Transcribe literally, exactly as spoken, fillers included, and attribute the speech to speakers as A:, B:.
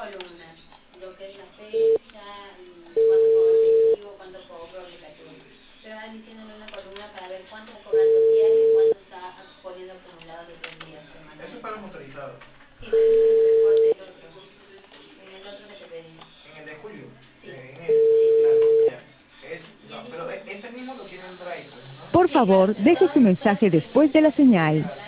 A: columnas, lo que es la fecha, mm, cuánto cobro efectivo, cuánto cobro aplicativo. Pero van diciéndole una columna para ver cuánto está cobrando diario y cuánto está poniendo acumulados de tres días semanales.
B: Eso es para los motorizados.
A: Sí, pero ese es el reporte del otro. En el otro que te pedí.
B: En el de julio.
A: Sí.
B: Eh, en ese.
A: Sí.
B: Claro, ya. Es, no, pero ese mismo lo tiene el Drive, pues, ¿no?
C: Por
A: Sí, claro,
C: favor,
A: pero
C: deje
A: todo,
C: su
A: todo
C: mensaje
A: ese
C: después de la
A: servicio
C: señal.